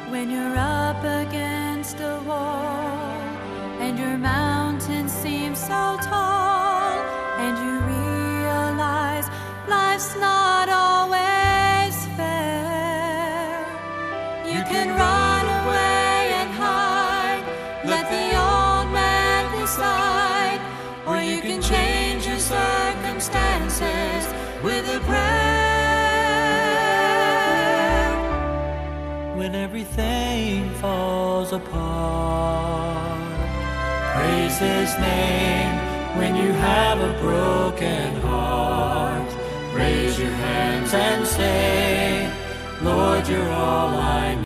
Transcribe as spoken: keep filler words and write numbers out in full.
When you're up against a wall and your mountain seems so tall, and you realize life's not always fair, you can run away and hide, let the old man decide, or you can change your circumstances with a prayer. When everything falls apart, praise His name. When you have a broken heart, raise your hands and say, Lord, you're all I need.